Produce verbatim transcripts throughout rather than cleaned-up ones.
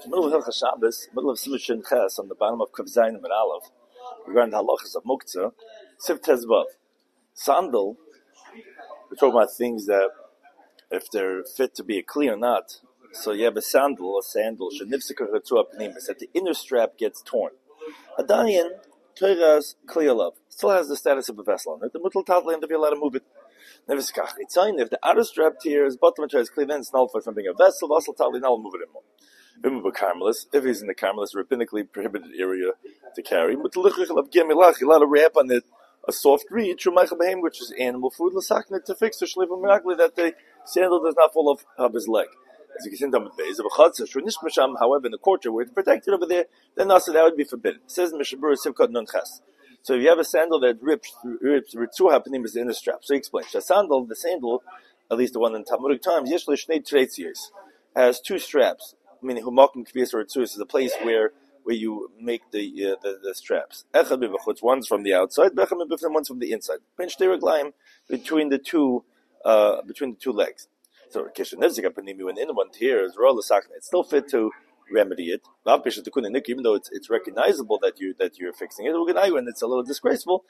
middle of Hilchas Shabbos, middle of Simon Shin Ches, on the bottom of Kav Zayin and Aleph, regarding the halachas of Muktzah, Siv Tezvav. Sandal, we're talking about things that, if they're fit to be a kli or not. So you have a sandal, a sandal, Shenifsika Retzua Pnimis, that the inner strap gets torn. Adayin, Toiras Kli Alav, still has the status of a vessel on it. The Mutal Tatla, and to be allowed to move it. Neviskach, it's saying if the outer strap tears, bottom tears Kli, then it's nullified from being a vessel, vessel Tatli, now we'll move it in more. If he's in the Carmelis, rabbinically prohibited area to carry, but you'll let a wrap on it, a soft reed, which is animal food, to fix the shliva miraculously that the sandal does not fall off of his leg. As you can see in the base of a chatzah, however, in the courtyard where it's protected over there, then also that would be forbidden. It says Mishabur Sivkot Nun Ches. So if you have a sandal that rips, rips, Ritzuha Pnim is the inner strap. So he explains, the sandal, the sandal, at least the one in Talmudic times, Yeshli Shnei Treitziyos, has two straps. Meaning, humakim kvias or tzuis is a place where where you make the uh, the, the straps. Echad b'vachutz, one's from the outside, b'echad b'vachutz, one's from the inside. Pinch deraglaim between the two uh, between the two legs. So kishen nezik apanimi when in one tears, roll the sakna. It's still fit to remedy it. Even though it's it's recognizable that you that you're fixing it, and it's a little disgraceful.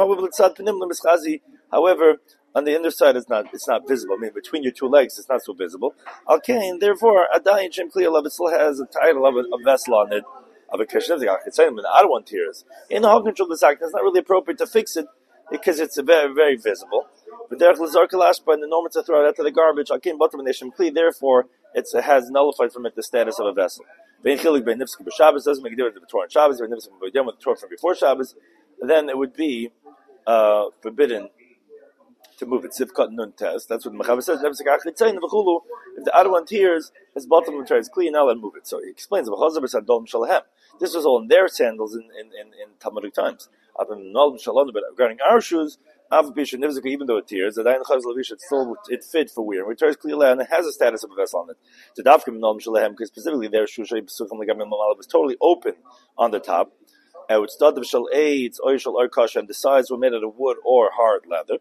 However, on the inner side, it's not it's not visible. I mean, between your two legs, it's not so visible. Okay, therefore, Adayin Shem Kli Alav, it still has a title of a, a vessel on it, of a kishen. It's saying when the other one tears in the hog control the sack, it's not really appropriate to fix it because it's a very very visible. But derech l'zar kalashba, and the normal to throw it out to the garbage. Akin bottom and Shem Kli, therefore, it's, it has nullified from it the status of a vessel. Bein chilik bein nifsek b'Shabbos doesn't make a difference if it's torn on Shabbos or nifsek b'Yom with the torn from before Shabbos. Then it would be uh, forbidden to move it. Sivkot nun test. That's what the Mechaber says. If the other one tears, his bottom one tears clean, now let move it. So he explains. This was all in their sandals in, in, in, in Talmudic times. But regarding our shoes, even though it tears, it's still it fit for wear. It tears clearly and it has a status of a vessel on it. Because specifically their shoes was totally open on the top. And with stud of shal aids, oil shal arkash, and the sides were made out of wood or hard leather.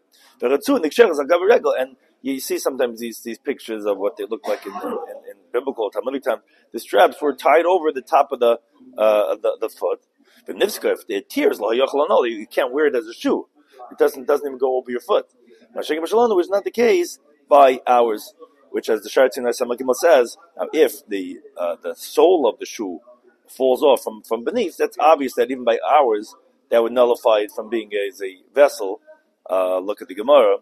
And you see sometimes these these pictures of what they look like in, in, in biblical Talmudic time. The straps were tied over the top of the uh, the, the foot. But nifska, if it tears, you can't wear it as a shoe. It doesn't doesn't even go over your foot. Which is not the case by ours, which, as the Sharatzin Hasamakim says, now if the uh, the sole of the shoe falls off from, from beneath, that's obvious that even by ours, that would nullify it from being as a vessel. Uh, look at the Gemara,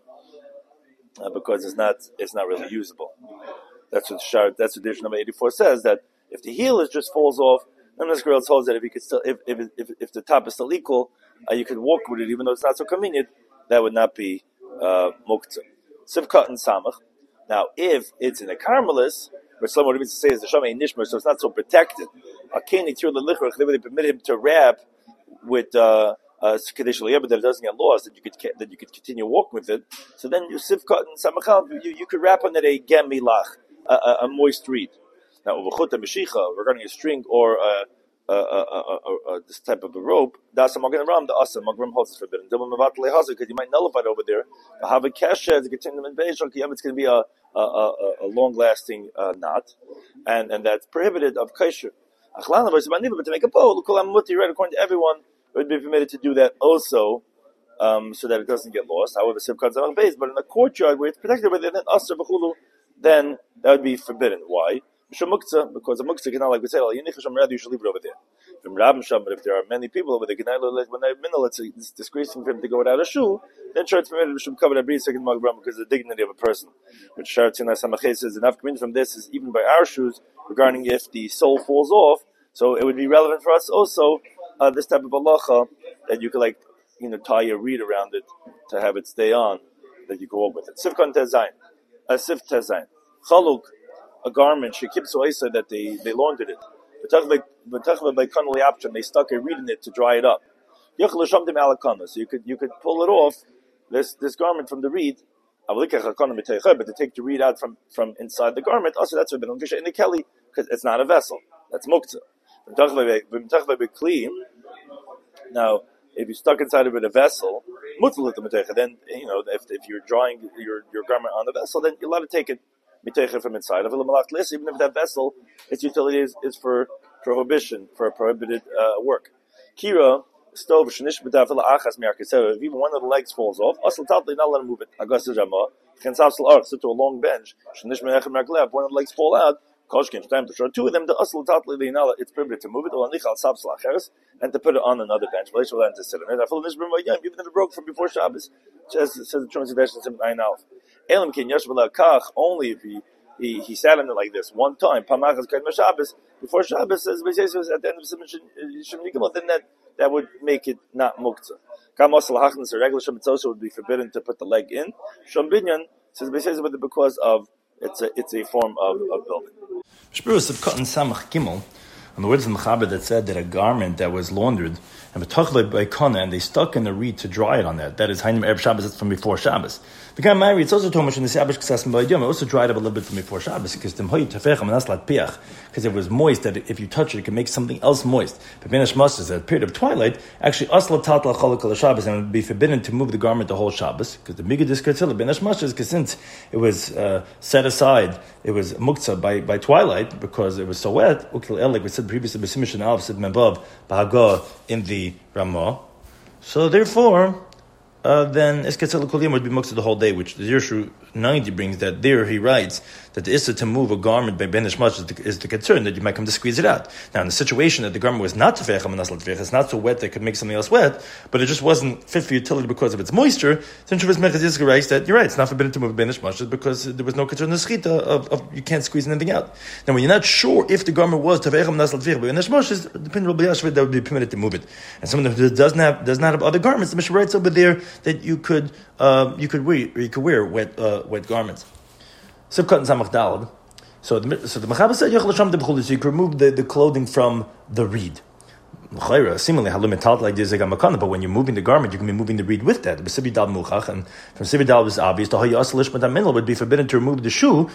uh, because it's not it's not really usable. That's what Shar, that's what edition number eighty-four says, that if the heel is just falls off, then this girl tells that if you could still if if if, if the top is still equal, uh, you could walk with it, even though it's not so convenient. That would not be uh, muktzah. Sivkat and samach. Now, if it's in a Carmelis, but what it means to say is the Shamay Nishmer, so it's not so protected. Akeni Tir the Lichrach, they would permit him to wrap with uh uh but that it doesn't get lost, that you could that you could continue walking with it. So then you Sivkat and Samachal, you you could wrap on it a gem milach, a, a, a moist reed. Now Uvachuta Meshicha, regarding a string or a Uh, uh, uh, uh, uh, this type of a rope, that's a magen ram. The asa magen holds is forbidden. Because you might nullify it over there. Have a kesher to continue in beishon. It's going to be a a, a, a long lasting uh, knot, and and that's prohibited of kesher. But to make a bow, right? According to everyone, it would be permitted to do that also, um, so that it doesn't get lost. However, but in the courtyard where it's protected with it, then asa b'chulu, then that would be forbidden. Why? Because a muktzah cannot, like we said, you should leave it over there. From Rabban Sham, but if there are many people over there, when they're minnow, it's disgraceful for him to go without a shoe, then sure it's permitted to cover the breeze second magbram because of the dignity of a person. Which Sharatzin Samachay says enough coming from this is even by our shoes regarding if the sole falls off. So it would be relevant for us also uh, this type of halacha that you could like you know tie a reed around it to have it stay on, that you go up with it. Sifkan tezayin, a sif tezayin, chaluk. A garment, she keeps away so that they, they laundered it. They stuck a reed in it to dry it up. So you could you could pull it off, this this garment from the reed, but to take the reed out from, from inside the garment, also that's a bit in the Kelly, because it's not a vessel. That's muktzah. Now, if you're stuck inside of it a vessel, then you know if if you're drying your, your garment on the vessel, then you're allowed to take it. miteicher from inside of it. Even if that vessel, its utility is, is for prohibition, for a prohibited uh, work. Kira, stove, shenish b'dafel achas mi'arkeseva. If even one of the legs falls off, asl tatli, not let him move it. Agasir jamah, chensapsel arch, sit to a long bench. Shenish me'echem mi'arkelev. One of the legs fall out. Koshkin, time to show two of them. The asl tatli le'inala. It's permitted to move it. Or nichal sapsel acheres, and to put it on another bench. But will to sit on it. I feel nishbrim vayim. Even if it broke from before Shabbos, says says the translation seven nine alf. Elam kin yash kach. Only if he he he sat on it like this one time. Pamachas kain Shabbos before Shabbos says at the end of Shemini, then that that would make it not muktzah. Kamasal hachnas a regular shemitzosha would be forbidden to put the leg in. Shom binyan says because of it's a it's a form of, of building. Shpurus of cotton samach gimel, on the words of the Mechaber that said that a garment that was laundered and betachled by kana and they stuck in the reed to dry it on that. That is Hainim Erev Shabbos. It's from before Shabbos. Became married. It's also too much in the Shabbos Ksasim B'Yom. It also dried up a little bit from before Shabbos because the Mhoy Tefechem and Aslat Piach, because it was moist. That if you touch it, it can make something else moist. But Ben Hashmas is at a period of twilight. Actually, Aslat Tatla Chalakal Shabbos, and it would be forbidden to move the garment the whole Shabbos because the Migad Diskatzila Ben Hashmas is because since it was uh, set aside, it was muktzah by, by twilight because it was so wet. Like we said previously, B'Simish and Alv said Mebav B'Hagah in the Ramah. So therefore, uh, then Esketzel Kolim would be muktzah the whole day, which the Yershu ninety brings that there he writes that the issa to move a garment by Ben Ishmash is the, is the concern that you might come to squeeze it out. Now, in the situation that the garment was not tefecham and naslat tefech, it's not so wet that it could make something else wet, but it just wasn't fit for utility because of its moisture, then Shuvas Mechazizka writes that you're right, it's not forbidden to move Ben Ishmash because there was no concern in the schita of, of you can't squeeze anything out. Now, when you're not sure if the garment was tefecham and naslat tefech, Ben Ishmash is depending on Rabbi that would be permitted to move it. And someone who doesn't have does not have other garments, the Mishnah writes over there that you could uh, you could wear you could wear wet uh, wet garments. Sivkat and Samach Dalad. So the so the Mechaber said so you can remove the, the clothing from the reed. Seemingly halumitat like this but when you're moving the garment, you can be moving the reed with that. And from Sibidal was obvious. The would be forbidden to remove the shoe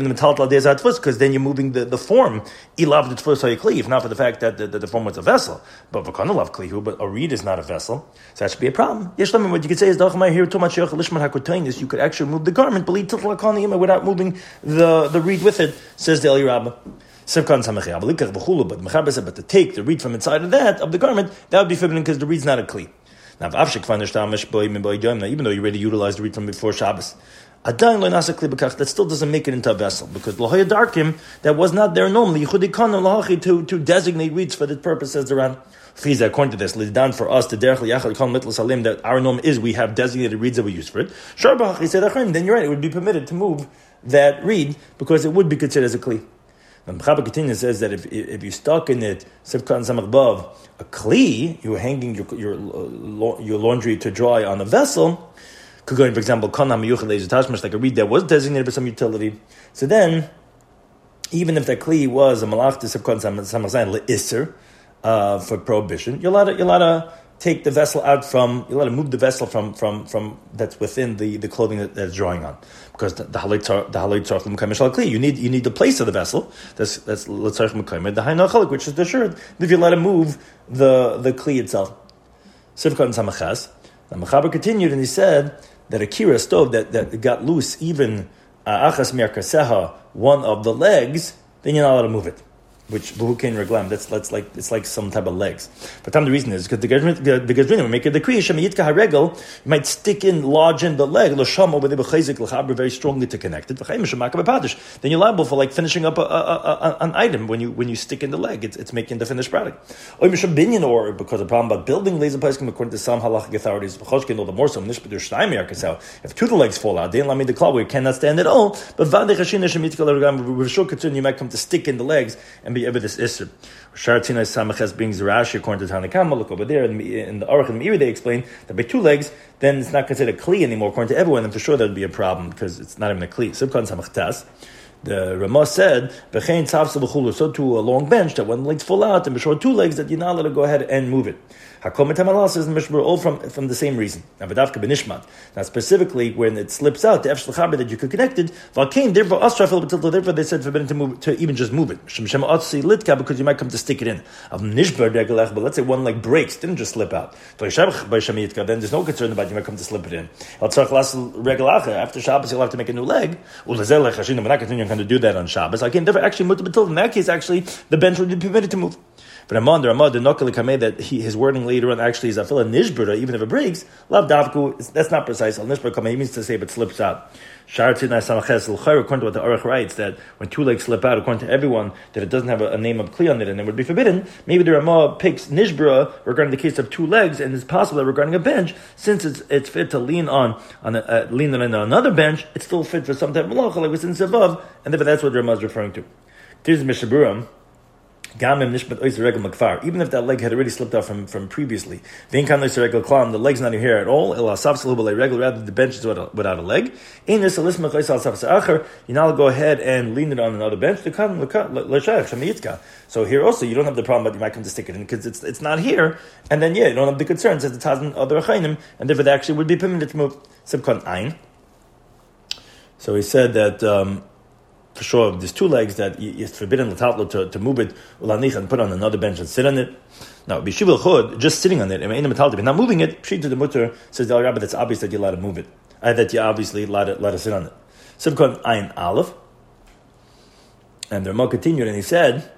because then you're moving the, the form. If not for the fact that the, the, the form was a vessel. But but a reed is not a vessel. So that should be a problem. What you could say is here too much you could actually remove the garment without moving the, the reed with it, says the Eli Rabbah. But Mechaber said, but to take the reed from inside of that, of the garment, that would be forbidden because the reed's not a kli. Now, even though you already utilized the reed from before Shabbos, that still doesn't make it into a vessel because that was not there normally to, to designate reeds for this purpose, says the Ran. According to this, done for us to that our norm is we have designated reeds that we use for it. Then you're right, it would be permitted to move that reed because it would be considered as a kli. The Mechaber continues says that if if you stuck in it, Sivkan Samach Bav, a kli, you were hanging your your your laundry to dry on a vessel, could go in, for example, Kana Miyuchel Tashmash, like a reed that was designated for some utility. So then, even if that kli was a malach to Sivkan Samach Zayin le'isser uh, for prohibition, you're allowed to, you're allowed to take the vessel out from, you're allowed to move the vessel from from, from that's within the, the clothing that, that's drawing on. Because the halay tzarch l'mekayim shel kli, you need you need the place of the vessel. That's that's l'tzarch l'mekayim. The haynah chalik, which is the shirt. If you let him move the the kli itself, sivkat and samachas. The Mechaber continued and he said that a kira stove that, that got loose, even achas mi'arkaseha, one of the legs, then you're not allowed to move it. Which buhukein reglam, that's that's like it's like some type of legs. But time the reason is because the Gazrina will make a decree shemiyitka haregel, you might stick in lodge in the leg l'shama with the l'chaber very strongly to connect it. Then you're liable for like finishing up a, a, a, an item when you when you stick in the leg. It's it's making the finished product. Or because the problem about building laser place according to some halachic authorities, or the more so if two of the legs fall out, they don't allow me the club where you cannot stand at all. But with sure concern you might come to stick in the legs and be ever this isser. Shartina Samachas brings Rashi according to Tanakama. Look over there in the, in the Aruch and Meiri, they explain that by two legs, then it's not considered a kli anymore. According to everyone, and for sure that would be a problem because it's not even a kli. Sibkan Samachtas. The Ramah said, "B'chein tzavsa b'chulu," so to a long bench that when the legs fall out and b'shor two legs that you're not allowed to go ahead and move it. Hakom etamalas says in the Mishnah all from from the same reason. Now, b'davka b'nishmat. Now, specifically when it slips out, the efsh l'chaber that you could connect it, v'alkein therefore asrafel b'tilto. Therefore, they said forbidden to move to even just move it. Shem shem atzi litka because you might come to stick it in. Of nishbar degelech, but let's say one leg breaks, didn't just slip out. Then there's no concern about you might come to slip it in. After Shabbos, you'll have to make a new leg. We're not continuing to do that on Shabbos. I can never actually move it in that case. Actually, the bench would be permitted to move. But Amon, the Ramah, the Nokali Kameh, that he, his wording later on actually is Afila Nishbura, even if it breaks, Lav Davku, that's not precise. Al Nishbura Kameh, he means to say if it slips out. According to what the Aruch writes, that when two legs slip out, according to everyone, that it doesn't have a, a name of Kli on it and it would be forbidden. Maybe the Ramah picks Nishbura regarding the case of two legs, and it's possible that regarding a bench, since it's it's fit to lean on on a, uh, lean on another bench, it's still fit for some type of malacha, like we said above, and therefore that's what the Ramah is referring to. Here's Mishaburam. Even if that leg had already slipped out from, from previously, the leg's not here at all. Rather, the bench is without a leg. You now go ahead and lean it on another bench. So here also, you don't have the problem, but you might come to stick it in because it's it's not here. And then, yeah, you don't have the concerns that it has other achainim, and therefore they actually would be permitted to move. So he said that. Um, For sure, there's two legs that it's forbidden to, to move it and put on another bench and sit on it. Now, b'shivul chod, just sitting on it, but not moving it, pshit to the mutter, says the Rabbi, that's obvious that you're allowed to move it. Uh, that you're obviously allowed to, allowed to sit on it. Sivkon ayin aleph. And the Ramah continued, and he said,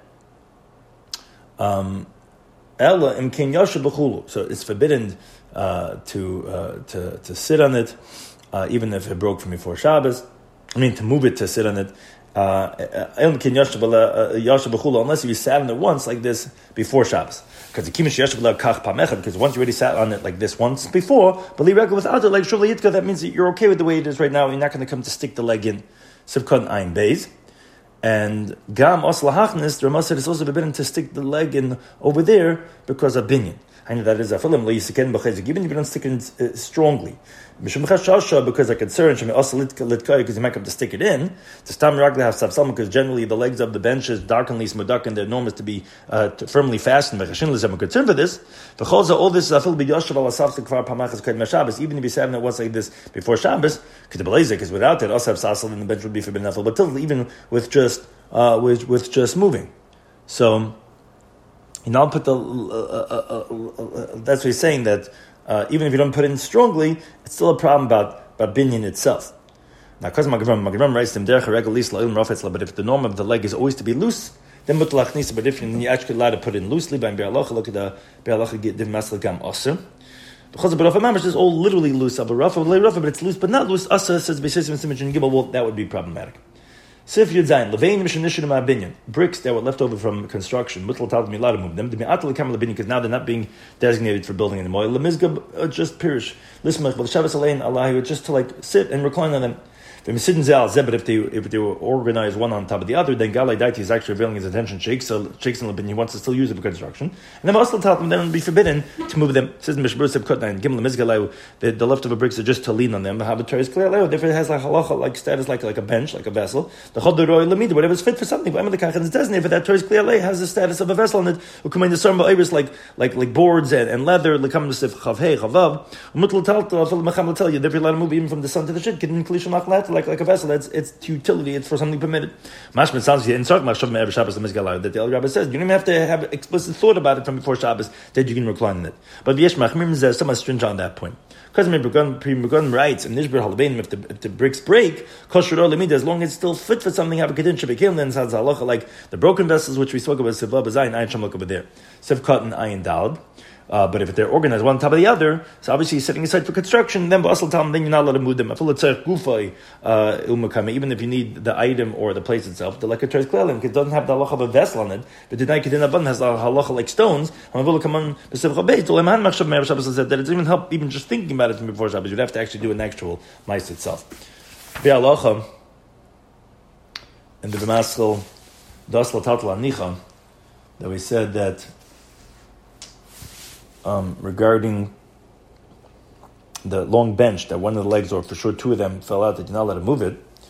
um, Ella imkin yasha b'chulu. So it's forbidden uh, to, uh, to to sit on it, uh, even if it broke from before Shabbos. I mean, to move it, to sit on it. Uh, unless you sat on it once like this before Shabbos. Because because once you already sat on it like this once before, but without it, like that means that you're okay with the way it is right now. You're not going to come to stick the leg in. Sivkon ayin beis. And Gam os lahachnis, the Ramah said it's also forbidden to stick the leg in over there because of binyan. I know that is a film even if you don't stick it in, uh, strongly. Because I'm concerned, because you might have to stick it in. To stam ragli have savsam, because generally the legs of the benches dark and least mudak and they're enormous to be uh, to firmly fastened. I'm concerned for this. All this is even if you sat in it once like this before Shabbos, because without it, also sasal in the bench would be forbidden. But till even with just uh, with with just moving, so. You now put the. Uh, uh, uh, uh, that's what he's saying, that uh, even if you don't put it in strongly, it's still a problem about, about binyan itself. Now, because Magram writes them derech haregel lis la'ilm rafetzla, but if the norm of the leg is always to be loose, then mutlach nisa. But if you actually allowed to put it in loosely, by be'alacha, look at the be'alacha div masel gam aser. Because the berafa mamash is all literally loose. But it's loose, but not loose. Aser says b'sisim simich and gibel. Well, that would be problematic. Sif Yud Zayin, Levein Mishnishim Abinyan, bricks that were left over from construction, Mutal told me allowed to move them, because now they're not being designated for building anymore. Lemizgab, just pirish, Lismach, but Shabbos Alein, Allah, just to like sit and recline on them. But if they if they were organized one on top of the other, then Galai Daiti is actually revealing his attention shakes, so shakes and he wants to still use it for construction. And then also tell them then it would be forbidden to move them. Says Mishbur Kutna and Gimel Mizgalai, the the leftover bricks are just to lean on them. But have a is clear. Therefore it has like halacha, like status, like like a bench, like a vessel. The Chodoroi Lamida, whatever is fit for something. But Emel Kachan is designated for that Torah's clear has the status of a vessel on it. Who come in the Sarma Iris like like like boards and, and leather. Like come to Sif Chavhei Chavav. Mutal Tal will tell you therefore allowed to move even from the sun to the shit. Getting Kalisha Machlat like like a vessel. That's it's utility, it's for something permitted. Mashman sounds here in Sark Shabbos that the El Rabbi says you don't even have to have explicit thought about it from before Shabbos that you can recline in it. But Yesh Machmim is somewhat stringent on that point. Because Megan writes in Nishbar Halabein, if the if the bricks break, kosher limid as long as it's still fit for something, have a kedin shabekim, then sounds halacha like the broken vessels which we spoke about Sivla Bazayin Ayin Shamlok over there. Sivkat and Ayin Dalad. Uh, but if they're organized one on top of the other, so obviously you're setting aside for construction, then Basal Tam, then you're not allowed to move them. Even if you need the item or the place itself, the like a Teres Klelim, because it doesn't have the halacha of a vessel on it, but the Nike Abun has the halacha like stones, that it doesn't even help even just thinking about it from before Shabbos. You'd have to actually do an actual mice itself. The halacha in the B'maskal Dasla Tatla Nicha, that we said that Um, regarding the long bench, that one of the legs, or for sure two of them, fell out, that you're not allowed to move it.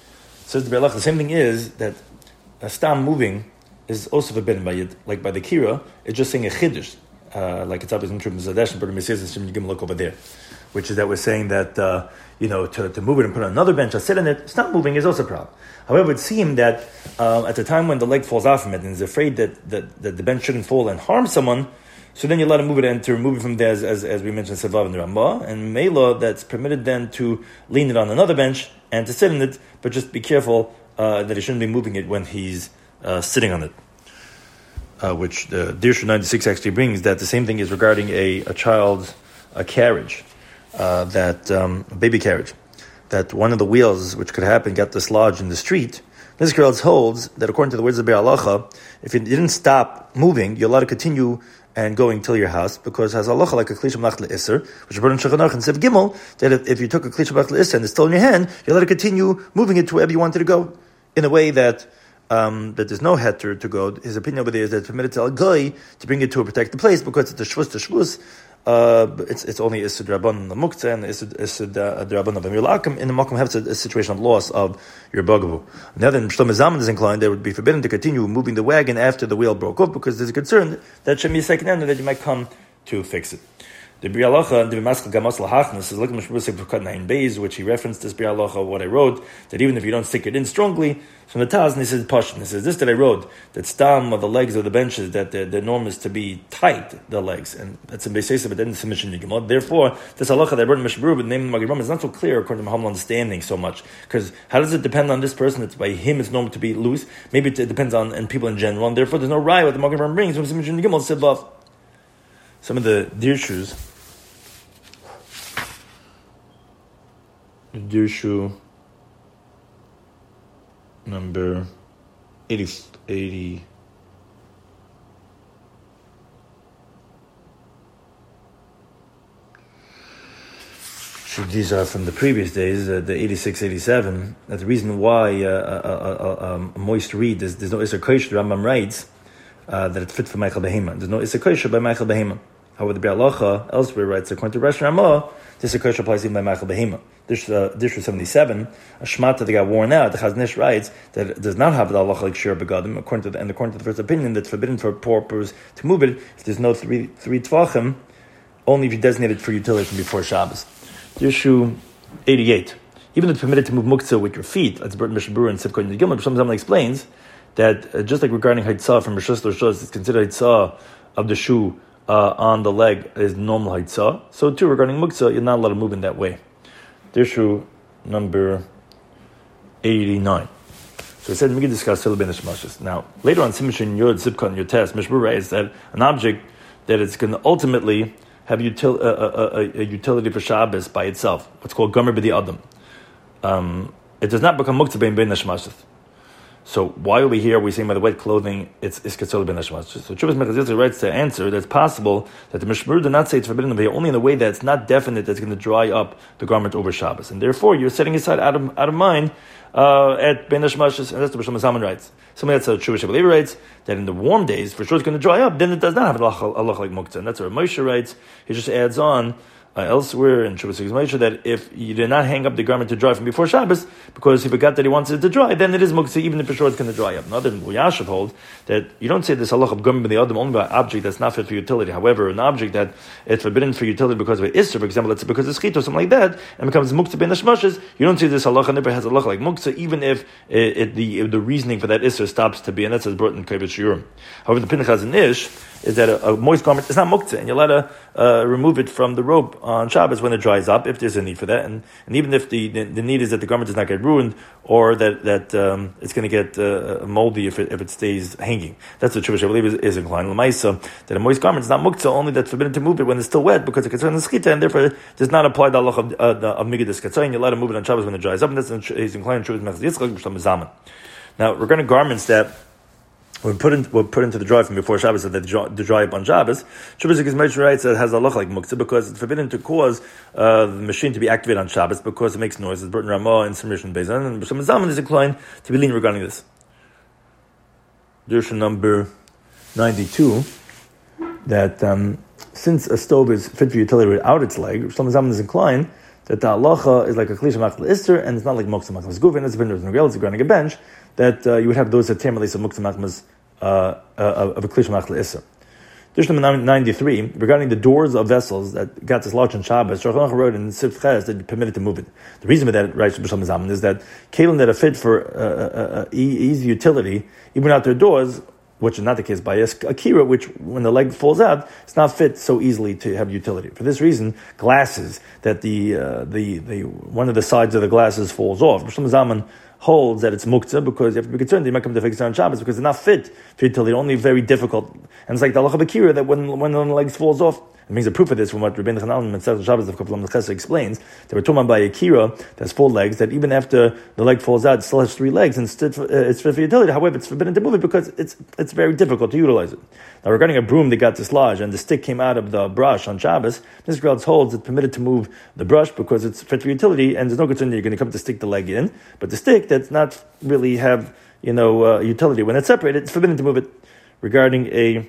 Says the Be'alach, the same thing is that a stam moving is also forbidden by Yid, like by the Kira. It's just saying a chiddush, uh, like it's up in Trubim Zadesh, but it says you can look over there, which is that we're saying that uh, you know to, to move it and put on another bench, I sit in it. Stam moving is also a problem. However, it seemed that uh, at the time when the leg falls off from it and is afraid that, that, that the bench shouldn't fall and harm someone, so then you let him move it and to remove it from there, as, as, as we mentioned, Sevav and Ramah, and Mela, that's permitted then to lean it on another bench and to sit in it, but just be careful uh, that he shouldn't be moving it when he's uh, sitting on it. Uh, which the Dirshu ninety-six actually brings, that the same thing is regarding a, a child's a carriage, uh, that um, a baby carriage, that one of the wheels, which could happen, got dislodged in the street. This girl holds that according to the words of Be'alacha, if you didn't stop moving, you're allowed to continue and going till your house, because has halacha like a kli shemalach le'isser, which is brought in Shulchan Aruch and Sev Gimel, that if, if you took a kli shemalach le'isser and it's still in your hand, you're allowed to continue moving it to wherever you wanted to go, in a way that um, that there's no heter to go. His opinion over there is that it's permitted to a guy to bring it to a protected place, because it's a shvus to shvus. Uh, it's it's only Isud Rabban the Muktzah and Isud Isud Rabban of Amir Lakim. In the Makom have a, a situation of loss of your bagavu. Now then, Shlomo Zalman is inclined that it would be forbidden to continue moving the wagon after the wheel broke off, because there's a concern that should be a second end that you might come to fix it. The Bialacha, the Bimaskal Gamas Lahachnas, is looking at Mishmurusik for Kat Nine Beis, which he referenced this Bialacha, what I wrote, that even if you don't stick it in strongly, from the Taz, and he says, Pashtan, he says, this that I wrote, that stam of the legs of the benches, that the, the norm is to be tight, the legs, and that's in Beisesa, but then in submission Yigimot. Therefore, this halacha that I wrote in Mishmur, but the name of Magid Ram is not so clear according to Mahamad understanding so much, because how does it depend on this person? It's by him, it's normal to be loose. Maybe it depends on and people in general, and therefore there's no raya what the Magid Ram brings from submission Yigimot, Sivav. Some of the Dirshus, Dirshu number eighty, eighty. So these are from the previous days, uh, the eighty-six, eighty-seven. That the reason why uh, a, a, a, a moist reed is there's no Isser Kosh. The Rambam writes uh, that it's fit for Michael Behema. There's no Isser Kosh by Michael Behema. However, the Bialacha elsewhere writes, according to Rosh Ramah, this Isser Kosh applies even by Michael Behema. This uh, this was seventy-seven. A shmata that got worn out. The Chaznish writes that it does not have the halacha like shir begadim. According to the, and according to the first opinion, that's forbidden for paupers to move it if there's no three three tvachim, only if you designate it for utility from before Shabbos. Issue eighty-eight. Even if it's permitted to move muktzah with your feet, as Burton Mishabur and Sivkot and Gimel, Shlomo Zalman explains that uh, just like regarding haitzah from Rishus to Rishus, it's considered haitzah of the shoe uh, on the leg is normal haitzah. So too regarding muktzah, you're not allowed to move in that way. Issue number eighty-nine. So it said, we can discuss Silabin Shmashis. Now, later on, Simishin Yod, Zipkot, and your test, Mishmur writes that an object that it's going to ultimately have util, uh, uh, uh, a utility for Shabbos by itself, what's called Gomer B'di Adam. Um, it does not become Muktzah Bein Bein Shmashis. So why are we here? We're saying by the wet clothing, it's Iskatzol Ben Hashmashis. So Chuvas Mechazilzi writes to answer that it's possible that the Mishmur did not say it's forbidden, but only in a way that it's not definite that it's going to dry up the garment over Shabbos. And therefore, you're setting aside out of, out of mind uh, at Ben Hashmashis, and that's what Shlomo Zalman writes. Somebody that's a Chuvas Shabbat writes that in the warm days, for sure it's going to dry up, then it does not have a Allah like Muktzah. And that's what Moshe writes. He just adds on, Uh, elsewhere in Shuvas Moshe, that if you did not hang up the garment to dry from before Shabbos because he forgot that he wants it to dry, then it is muktzah, even if for sure it's going to dry up. Another Yashav hold that you don't say this halach of garment by the adam only by an object that's not fit for utility. However, an object that it's forbidden for utility because of an isser, for example, it's because of schit or something like that, and becomes muktzah ben hashmashis, you don't say this halach and never has a halach like muktzah, even if it, it, the the reasoning for that isser stops to be, and that's as brought in Kibbutz Shiurim. However, the Pinchas and Ish is that a, a moist garment is not muktzah, and you're allowed to uh, remove it from the rope on Shabbos when it dries up, if there's a need for that, and, and even if the, the, the need is that the garment does not get ruined, or that that um, it's going to get uh, moldy if it if it stays hanging. That's what Chuvah Shabbat is, is inclined. L'maisa, that a moist garment is not muktzah, only that's forbidden to move it when it's still wet, because it concerns the schita, and therefore does not apply the halach of, uh, of migadas katzai. You're allowed to move it on Shabbos when it dries up, and that's he's inclined to Chuvah Yitzchak Shlomo Zalman. Now, regarding garments that We're put, in, we're put into the dry from before Shabbos, so that the dry up on Shabbos. Shuvah Zikis writes that it has a halach like muktzah because it's forbidden to cause uh, the machine to be activated on Shabbos because it makes noise. It's Burton Ramah and Submission Bezan, and Shlomo Zalman is inclined to be lean regarding this. Dirshu number ninety-two, that um, since a stove is fit for utility without its leg, Shlomo Zalman is inclined that the halacha is like a kli shemachal iser, and it's not like muktzah machmas guvin. It's been it's granting a bench that uh, you would have those that tam release of muktzah machmas uh, uh, of a kli shemachal iser. Dish number ninety-three, regarding the doors of vessels that got this large on Shabbos, Shulchan Aruch wrote in Sif Ches that you permitted to move it. The reason for that, right, B'Shalom Zaman, is that kalim that are fit for uh, uh, uh, easy utility, even out their doors, which is not the case by a kira, which when the leg falls out, it's not fit so easily to have utility. For this reason, glasses that the uh, the the one of the sides of the glasses falls off. B'Shalom Zaman holds that it's muktzah because you have to be concerned they might come to fix it on Shabbos because they're not fit for utility, only very difficult. And it's like the halacha b'kira that when when the legs falls off, it means a proof of this from what Rabbeinu Chanal and Seth Shabbos of Kaflam Chesed explains. They were talking about by a kira that's full legs that even after the leg falls out, it still has three legs and it's fit for, uh, it's fit for utility. However, it's forbidden to move it because it's it's very difficult to utilize it. Now, regarding a broom that got dislodged and the stick came out of the brush on Shabbos, this girl holds it's permitted to move the brush because it's fit for utility, and there's no concern that you're going to come to stick the leg in. But the stick that's not really have you know uh, utility when it's separated, it's forbidden to move it. Regarding a,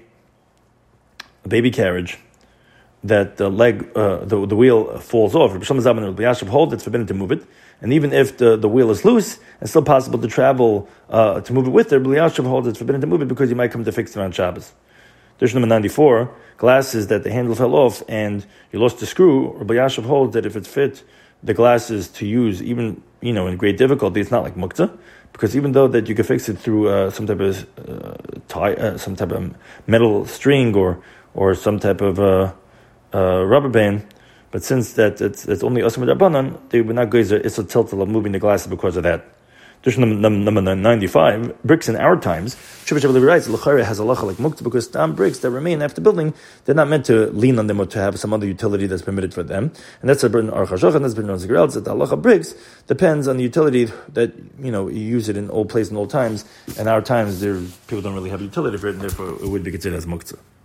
a baby carriage that the leg, uh, the the wheel falls off, Rabbi Shlomo Zalman and Rabbi Yashav hold it's forbidden to move it, and even if the, the wheel is loose, it's still possible to travel uh, to move it with it. Rabbi Yashav holds it's forbidden to move it because you might come to fix it on Shabbos. Dish number ninety-four, glasses that the handle fell off and you lost the screw. Rabbi Yashav holds that if it's fit, the glasses to use, even you know in great difficulty, it's not like muktzah, because even though that you can fix it through uh, some type of uh, tie, uh, some type of metal string or or some type of uh, uh, rubber band, but since that it's, it's only asur midrabanan, they would not go as it's a tilt of moving the glasses because of that. Number, number ninety-five, bricks in our times, Shuvah Shabbat writes, L'chare has a lacha like muktzah because stam bricks that remain after building, they're not meant to lean on them or to have some other utility that's permitted for them. And that's a burden Aruch HaShulchan, that's been on Zigrel, that the halacha bricks depends on the utility that, you know, you use it in old places and old times. And our times, there people don't really have utility for it, and therefore it would be considered as muktzah.